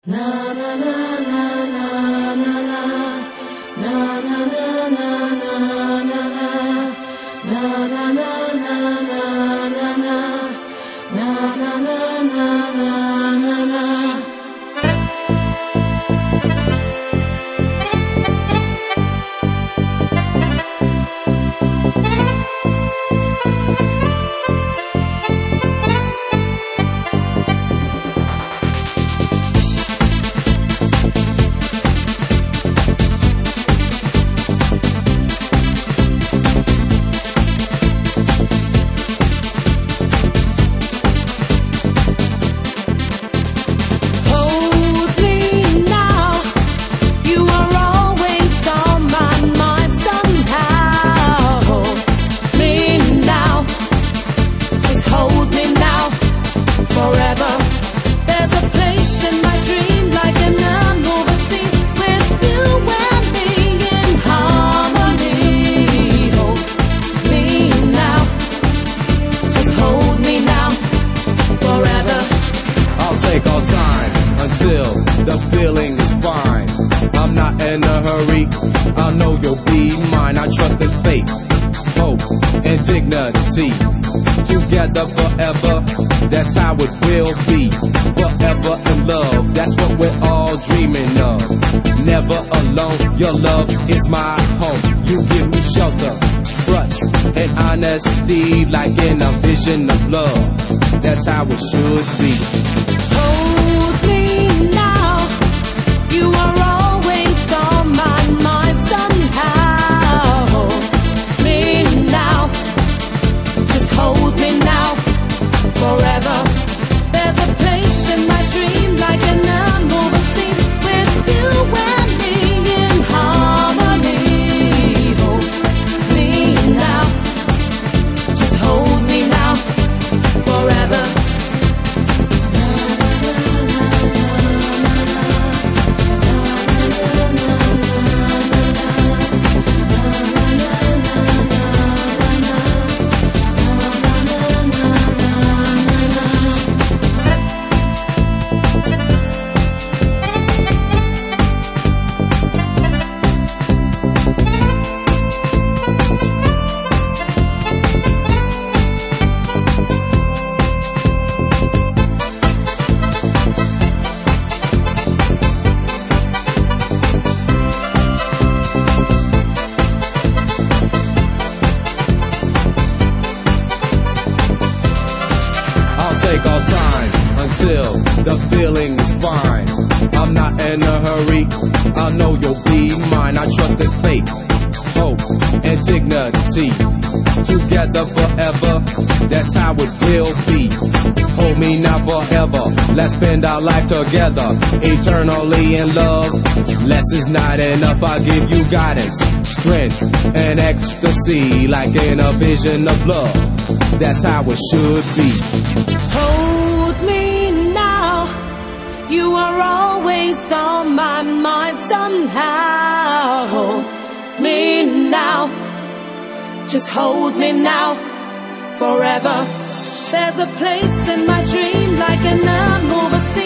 Until the feeling is fine. I'm not in a hurry, I know you'll be mine. I trust in faith, hope, and dignity. Together forever, that's how it will be. Forever in love, that's what we're all dreaming of. Never alone, your love is my home. You give me shelter, trust, and honesty, like in a vision of love. That's how it should be. Hold me now, you are always on my mind somehow. Hold me now, just hold me now, forever. There's a place in my dream, like an movie scene, with you and me in harmony. Hold me now, just hold me now, forever. Take our time until the feeling is fine. I'm not in a hurry, I know you'll be mine. I trust in faith, hope, and dignity. Together forever, that's how it will be. Hold me now forever, let's spend our life together, eternally in love. Less is not enough, I'll give you guidance, strength, and ecstasy, like in a vision of love. That's how it should be. Hold me now, you are always on my mind somehow. Hold me now, just hold me now, forever. There's a place in my dream, like in a movie scene.